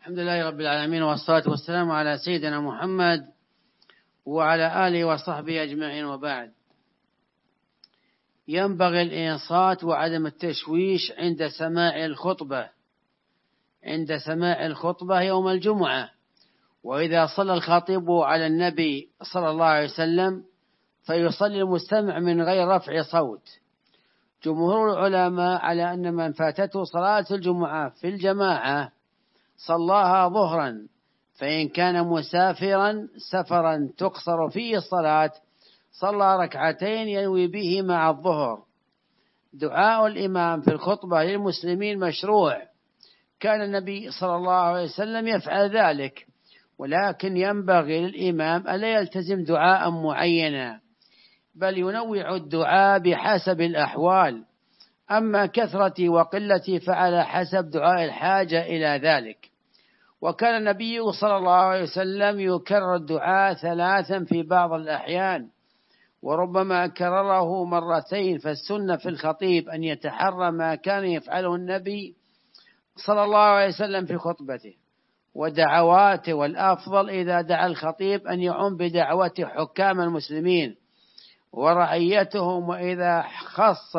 الحمد لله رب العالمين، والصلاة والسلام على سيدنا محمد وعلى آله وصحبه أجمعين، وبعد. ينبغي الإنصات وعدم التشويش عند سماع الخطبة يوم الجمعة. وإذا صلى الخطيب على النبي صلى الله عليه وسلم فيصلي المستمع من غير رفع صوت. جمهور العلماء على أن من فاتته صلاة الجمعة في الجماعة صلاها ظهرا، فإن كان مسافرا سفرا تقصر فيه الصلاة صلى ركعتين ينوي به مع الظهر. دعاء الإمام في الخطبة للمسلمين مشروع، كان النبي صلى الله عليه وسلم يفعل ذلك، ولكن ينبغي للإمام ألا يلتزم دعاء معينا، بل ينوع الدعاء بحسب الأحوال. أما كثرة وقلة فعلى حسب دعاء الحاجة إلى ذلك. وكان النبي صلى الله عليه وسلم يكرر الدعاء 3 في بعض الأحيان، وربما كرره 2 مرتين. فالسنة في الخطيب أن يتحرى ما كان يفعله النبي صلى الله عليه وسلم في خطبته ودعواته، والأفضل إذا دعا الخطيب أن يعم بدعوة حكام المسلمين ورعيتهم. وإذا خص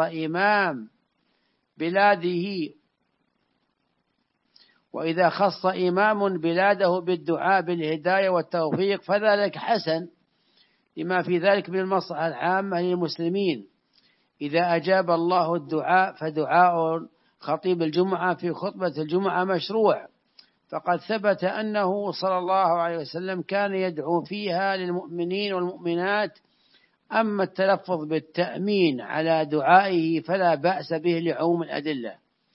إمام بلاده بالدعاء بالهداية والتوفيق فذلك حسن، لما في ذلك من المصلحة العامة للمسلمين. إذا أجاب الله الدعاء فدعاء خطيب الجمعة في خطبة الجمعة مشروع، فقد ثبت أنه صلى الله عليه وسلم كان يدعو فيها للمؤمنين والمؤمنات. أما التلفظ بالتأمين على دعائه فلا بأس به لعموم الأدلة.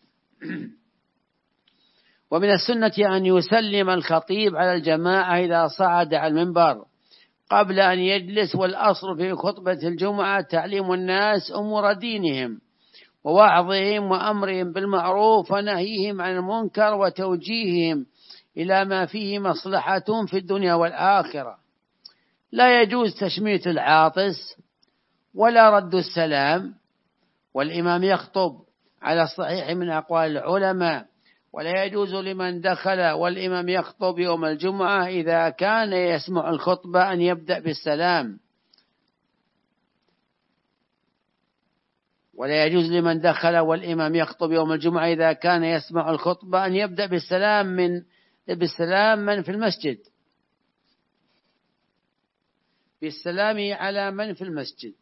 ومن السنة أن يسلم الخطيب على الجماعة إذا صعد على المنبر قبل أن يجلس، والأصل في خطبة الجمعة تعليم الناس أمور دينهم ووعظهم وأمرهم بالمعروف ونهيهم عن المنكر وتوجيههم إلى ما فيه مصلحة في الدنيا والآخرة. لا يجوز تشميت العاطس ولا رد السلام، والإمام يخطب على الصحيح من أقوال العلماء. ولا يجوز لمن دخل والإمام يخطب يوم الجمعة إذا كان يسمع الخطبة أن يبدأ بالسلام. ولا يجوز لمن دخل والإمام يخطب يوم الجمعة إذا كان يسمع الخطبة أن يبدأ بالسلام من في المسجد، بالسلام على من في المسجد.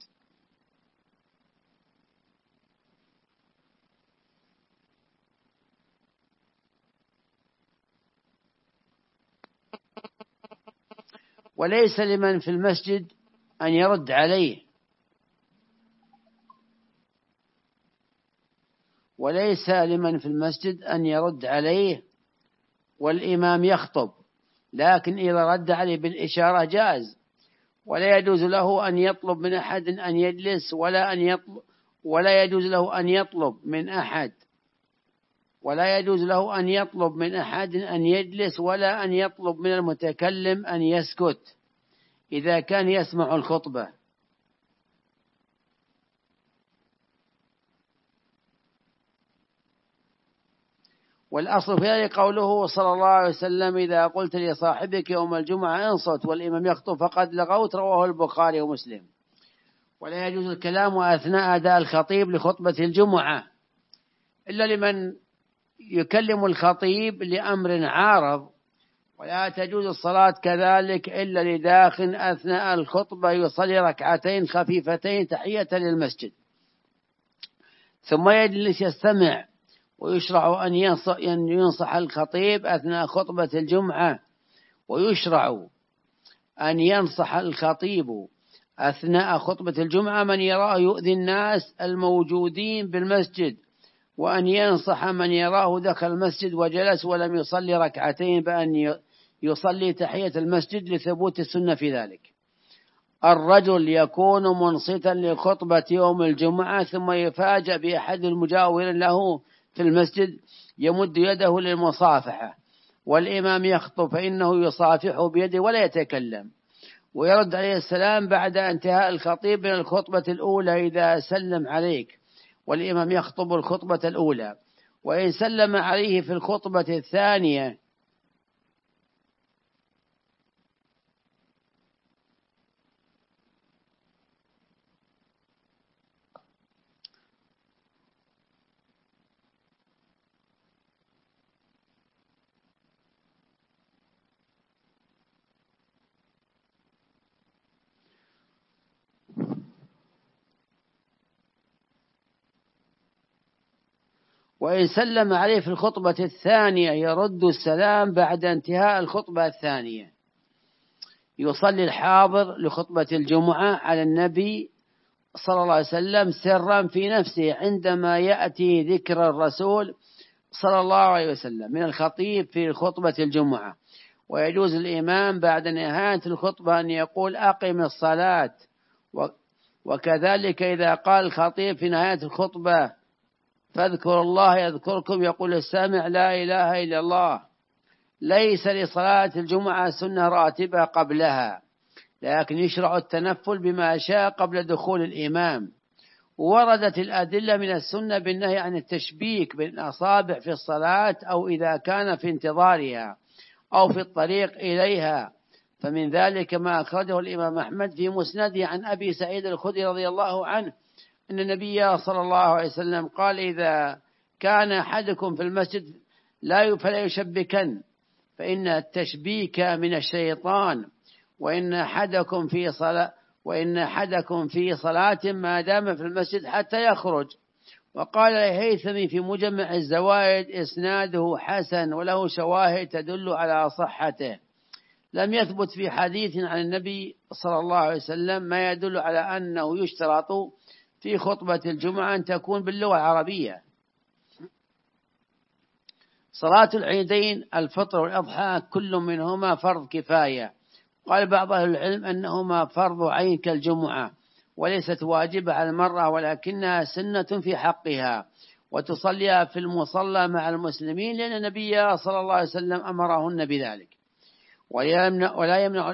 وليس لمن في المسجد أن يرد عليه، والإمام يخطب، لكن إذا رد عليه بالإشارة جاز. ولا يجوز له أن يطلب من أحد أن يجلس ولا يجوز له أن يطلب من أحد أن يجلس، ولا أن يطلب من المتكلم أن يسكت إذا كان يسمع الخطبة. والأصل في ذلك قوله صلى الله عليه وسلم: إذا قلت لصاحبك يوم الجمعة انصت والإمام يخطب فقد لغوت، رواه البخاري ومسلم. ولا يجوز الكلام أثناء أداء الخطيب لخطبة الجمعة إلا لمن يكلم الخطيب لأمر عارض. ولا تجوز الصلاة كذلك إلا لداخل أثناء الخطبة يصلي ركعتين خفيفتين تحية للمسجد، ثم يجلس يستمع. ويشرع أن ينصح الخطيب أثناء خطبة الجمعة، من يراه يؤذي الناس الموجودين بالمسجد، وأن ينصح من يراه دخل المسجد وجلس ولم يصلي ركعتين بأن يصلي تحية المسجد لثبوت السنة في ذلك. الرجل يكون منصتا لخطبة يوم الجمعة ثم يفاجأ بأحد المجاورين له في المسجد يمد يده للمصافحة، والإمام يخطب فإنه يصافحه بيده ولا يتكلم، ويرد عليه السلام بعد انتهاء الخطيب من الخطبة الأولى إذا سلم عليك، والإمام يخطب الخطبة الأولى. وإن سلم عليه في الخطبة الثانية وإن سلم عليه في الخطبة الثانية يرد السلام بعد انتهاء الخطبة الثانية. يصلي الحاضر لخطبة الجمعة على النبي صلى الله عليه وسلم سرا في نفسه عندما يأتي ذكر الرسول صلى الله عليه وسلم من الخطيب في خطبة الجمعة. ويجوز الإمام بعد نهاية الخطبة أن يقول أقم الصلاة، وكذلك إذا قال الخطيب في نهاية الخطبة فاذكروا الله يذكركم يقول السامع لا إله إلا الله. ليس لصلاة الجمعة سنة راتبة قبلها، لكن يشرع التنفل بما شاء قبل دخول الإمام. وردت الأدلة من السنة بالنهي عن التشبيك بين الأصابع في الصلاة أو إذا كان في انتظارها أو في الطريق إليها. فمن ذلك ما أخرجه الإمام أحمد في مسنده عن أبي سعيد الخدري رضي الله عنه أن النبي صلى الله عليه وسلم قال إذا كان أحدكم في المسجد فلا يشبكن، فإن التشبيك من الشيطان، وإن أحدكم في صلاة ما دام في المسجد حتى يخرج. وقال الهيثمي في مجمع الزوائد إسناده حسن وله شواهد تدل على صحته. لم يثبت في حديث عن النبي صلى الله عليه وسلم ما يدل على أنه يشترط في خطبة الجمعة أن تكون باللغة العربية. صلاة العيدين الفطر والأضحى كل منهما فرض كفاية. قال بعض أهل العلم أنهما فرض عين كالجمعة، وليست واجبة على المرأة ولكنها سنة في حقها، وتصليها في المصلى مع المسلمين لأن النبي صلى الله عليه وسلم أمرهن بذلك. ولا يمنع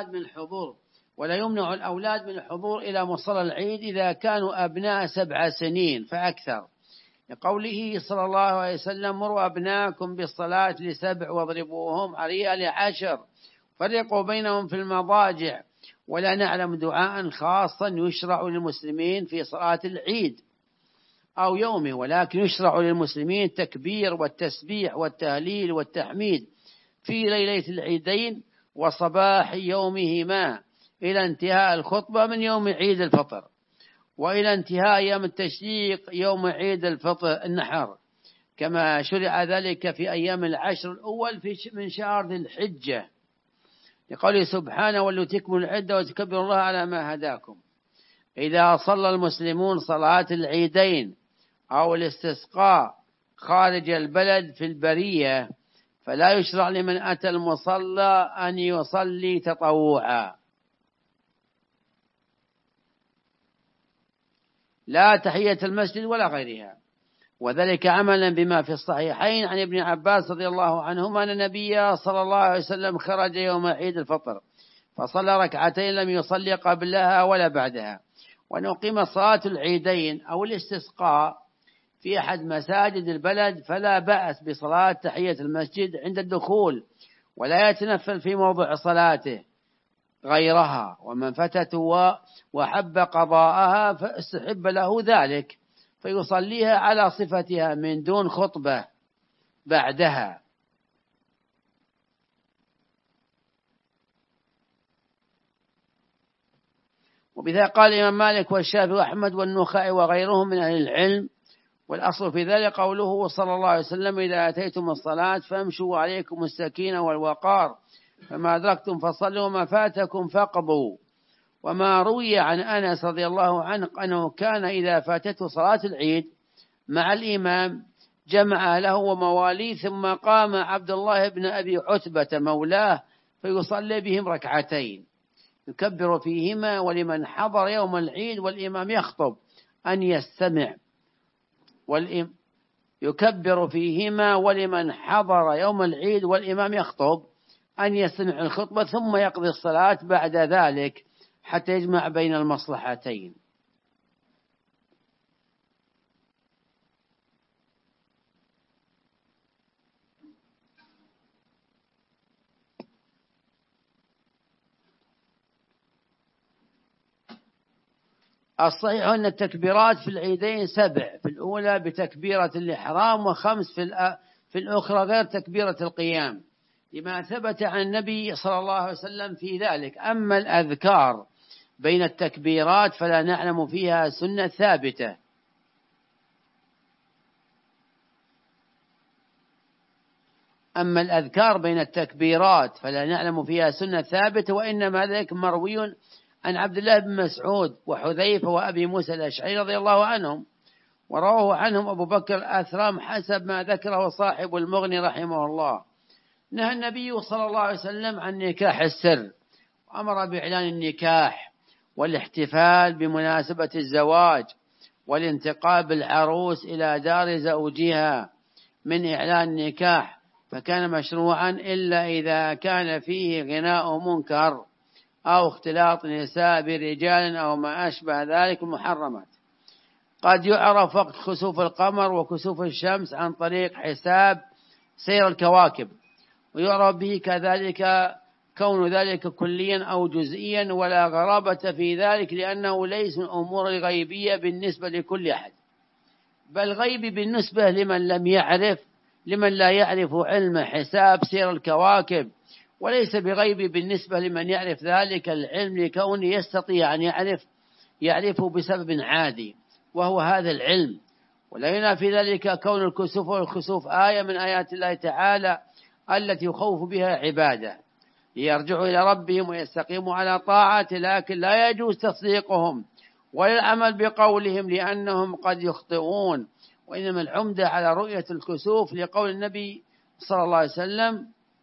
الأولاد من الحضور إلى مصلى العيد إذا كانوا أبناء 7 سنين فأكثر، لقوله صلى الله عليه وسلم مروا أبناءكم بالصلاة ل7 واضربوهم عليها ل10، فرقوا بينهم في المضاجع. ولا نعلم دعاء خاصا يشرع للمسلمين في صلاة العيد أو يومه، ولكن يشرع للمسلمين التكبير والتسبيح والتهليل والتحميد في ليلة العيدين وصباح يومهما إلى انتهاء الخطبة من يوم عيد الفطر، وإلى انتهاء يوم التشريق يوم عيد الفطر النحر، كما شرع ذلك في أيام العشر الأول من شهر ذي الحجة، لقوله سبحانه ولتكملوا العدة وتكبروا الله على ما هداكم. إذا صلى المسلمون صلاة العيدين أو الاستسقاء خارج البلد في البرية فلا يشرع لمن أتى المصلى أن يصلي تطوعا، لا تحية المسجد ولا غيرها، وذلك عملا بما في الصحيحين عن ابن عباس رضي الله عنهما أن النبي صلى الله عليه وسلم خرج يوم عيد الفطر فصلى ركعتين لم يصلي قبلها ولا بعدها. ونقيم صلاة العيدين أو الاستسقاء في أحد مساجد البلد فلا بأس بصلاة تحية المسجد عند الدخول، ولا يتنفل في موضع صلاته غيرها، ومن فتته وحب قضاءها فاستحب له ذلك فيصليها على صفتها من دون خطبة بعدها. وبذا قال الإمام مالك والشافعي وأحمد والنخعي وغيرهم من أهل العلم، والأصل في ذلك قوله صلى الله عليه وسلم إذا أتيتم الصلاة فامشوا عليكم السكينة والوقار، فما أدركتم فصلوا وما فاتكم فاقضوا. وما روي عن أنس رضي الله عنه أنه كان إذا فاتته صلاة العيد مع الإمام جمع له ومواليه ثم قام عبد الله بن أبي عتبة مولاه فيصلي بهم ركعتين يكبر فيهما ولمن حضر يوم العيد والإمام يخطب أن يستمع يكبر فيهما ولمن حضر يوم العيد والإمام يخطب أن يستمع الخطبة ثم يقضي الصلاة بعد ذلك حتى يجمع بين المصلحتين. الصحيح أن التكبيرات في العيدين 7، في الأولى بتكبيرة الإحرام و5 في الأخرى غير تكبيرة القيام، لما ثبت عن النبي صلى الله عليه وسلم في ذلك. أما الأذكار بين التكبيرات فلا نعلم فيها سنة ثابتة. أما الأذكار بين التكبيرات فلا نعلم فيها سنة ثابتة، وإنما ذلك مروي عن عبد الله بن مسعود وحذيفة وأبي موسى الأشعري رضي الله عنهم، ورواه عنهم أبو بكر الأثرم حسب ما ذكره صاحب المغني رحمه الله. نهى النبي صلى الله عليه وسلم عن نكاح السر، وأمر بإعلان النكاح والاحتفال بمناسبة الزواج والانتقال بالعروس إلى دار زوجها من إعلان النكاح، فكان مشروعا إلا إذا كان فيه غناء منكر أو اختلاط نساء برجال أو ما أشبه ذلك المحرمات. قد يعرف وقت خسوف القمر وكسوف الشمس عن طريق حساب سير الكواكب، ويعرف به كذلك كون ذلك كليا أو جزئيا، ولا غرابة في ذلك لأنه ليس من الأمور الغيبية بالنسبة لكل أحد، بل غيب بالنسبة لمن لا يعرف علم حساب سير الكواكب، وليس بغيب بالنسبة لمن يعرف ذلك العلم لكونه يستطيع أن يعرفه بسبب عادي وهو هذا العلم. ولا ينافي ذلك كون الكسوف والخسوف آية من آيات الله تعالى التي يخوف بها عباده ليرجعوا إلى ربهم ويستقيموا على طاعته، لكن لا يجوز تصديقهم ولا العمل بقولهم لأنهم قد يخطئون، وإنما العمدة على رؤية الكسوف لقول النبي صلى الله عليه وسلم: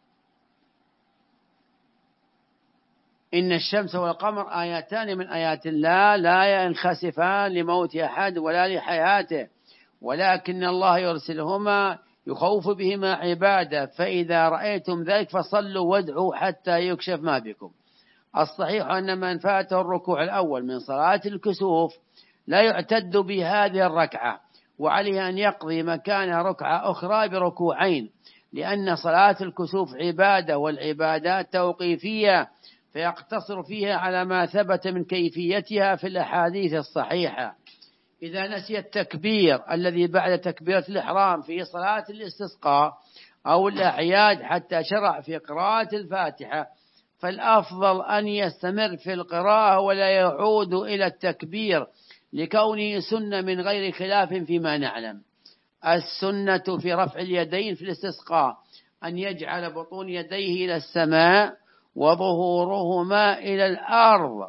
إن الشمس والقمر آياتان من آيات الله لا ينخسفان لموت أحد ولا لحياته، ولكن الله يرسلهما يخوف بهما عباده، فإذا رأيتم ذلك فصلوا وادعوا حتى يكشف ما بكم. الصحيح أن من فاته الركوع الأول من صلاة الكسوف لا يعتد بهذه الركعة، وعليه أن يقضي مكان ركعة أخرى بركوعين، لأن صلاة الكسوف عبادة، والعبادات توقيفية فيقتصر فيها على ما ثبت من كيفيتها في الأحاديث الصحيحة. إذا نسي التكبير الذي بعد تكبيرة الإحرام في صلاة الاستسقاء أو الأعياد حتى شرع في قراءة الفاتحة، فالأفضل أن يستمر في القراءة ولا يعود إلى التكبير لكونه سنة من غير خلاف فيما نعلم. السنة في رفع اليدين في الاستسقاء أن يجعل بطون يديه إلى السماء وظهورهما إلى الأرض،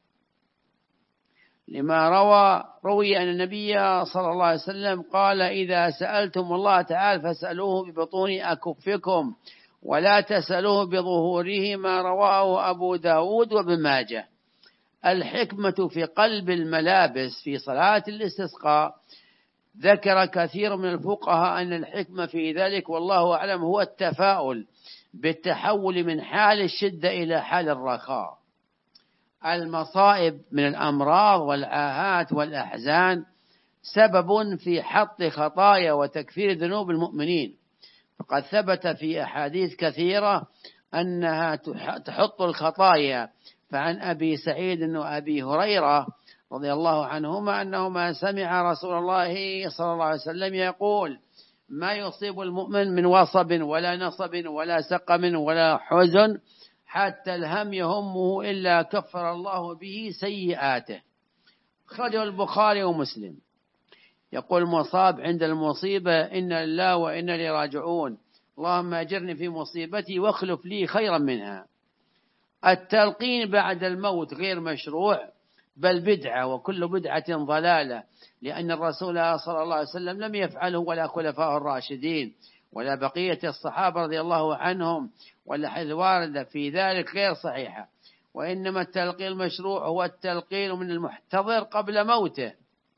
لما روي أن النبي صلى الله عليه وسلم قال: إذا سألتم الله تعالى فاسألوه ببطون أكفكم ولا تسألوه بظهورهما، رواه أبو داود وابن ماجه. الحكمة في قلب الملابس في صلاة الاستسقاء ذكر كثير من الفقهاء أن الحكمة في ذلك والله أعلم هو التفاؤل بالتحول من حال الشدة إلى حال الرخاء. المصائب من الأمراض والآهات والأحزان سبب في حط خطايا وتكفير ذنوب المؤمنين، فقد ثبت في أحاديث كثيرة أنها تحط الخطايا. فعن أبي سعيد وأبي هريرة رضي الله عنهما أنهما سمع رسول الله صلى الله عليه وسلم يقول: ما يصيب المؤمن من وصب ولا نصب ولا سقم ولا حزن حتى الهم يهمه إلا كفر الله به سيئاته. خرجه البخاري ومسلم. يقول المصاب عند المصيبة: إن لله وإنا إليه راجعون، اللهم أجرني في مصيبتي واخلف لي خيرا منها. التلقين بعد الموت غير مشروع بل بدعة، وكل بدعة ضلالة، لأن الرسول صلى الله عليه وسلم لم يفعله ولا خلفاء الراشدين ولا بقية الصحابة رضي الله عنهم، والأحاديث الواردة في ذلك غير صحيحة. وإنما التلقين المشروع هو التلقين من المحتضر قبل موته.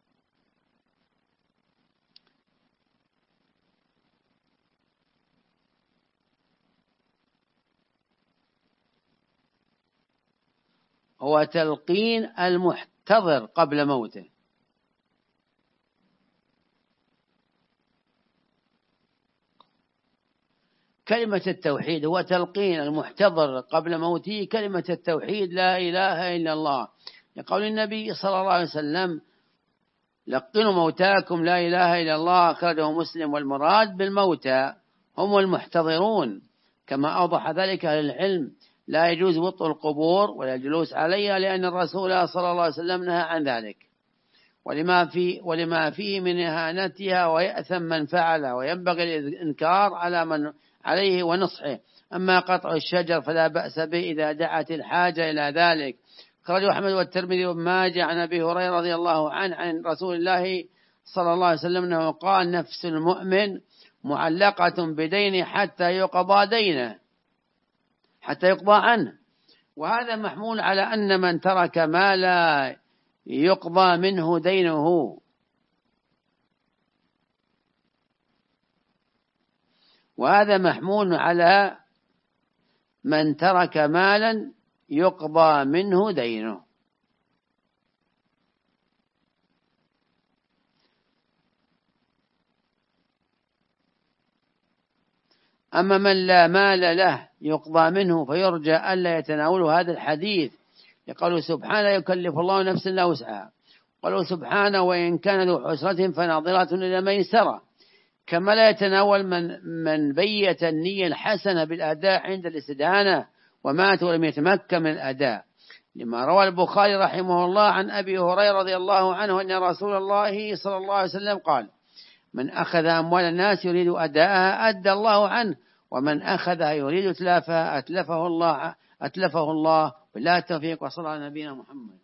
هو تلقين المحتضر قبل موته. كلمة التوحيد هو تلقين المحتضر قبل موته كلمة التوحيد: لا إله إلا الله، لقول النبي صلى الله عليه وسلم: لقنوا موتاكم لا إله إلا الله، أخرجه مسلم. والمراد بالموتى هم المحتضرون، كما أوضح ذلك أهل العلم. لا يجوز وطء القبور ولا الجلوس عليها، لأن الرسول صلى الله عليه وسلم نهى عن ذلك. ولما فيه من إهانتها، ويأثم من فعله، وينبغي الإنكار على من عليه ونصحه. أما قطع الشجر فلا بأس به إذا دعت الحاجة إلى ذلك. خرج أحمد والترمذي وابن ماجه عن أبي هريرة رضي الله عنه عن رسول الله صلى الله عليه وسلم أنه قال: نفس المؤمن معلقة بدينه حتى يقضى دينه، حتى يقضى عنه. وهذا محمول على أن من ترك ما لا يقضى منه دينه، وهذا محمول على من ترك مالا يقضى منه دينه. أما من لا مال له يقضى منه فيرجى ألا يتناوله هذا الحديث، يقول سبحانه: يكلف الله نفسا إلا وسعها. قالوا سبحانه: وإن كان ذو عسرة فناظرة إلى ميسرة. كما لا يتناول من بيت النية الحسنة بالأداء عند الاستدانة ومات ولم يتمكن من الأداء، لما روى البخاري رحمه الله عن أبي هريرة رضي الله عنه أن رسول الله صلى الله عليه وسلم قال: من أخذ أموال الناس يريد أداءها أدى الله عنه، ومن أخذها يريد إتلافها أتلفه الله. بالله التوفيق، وصلى على نبينا محمد.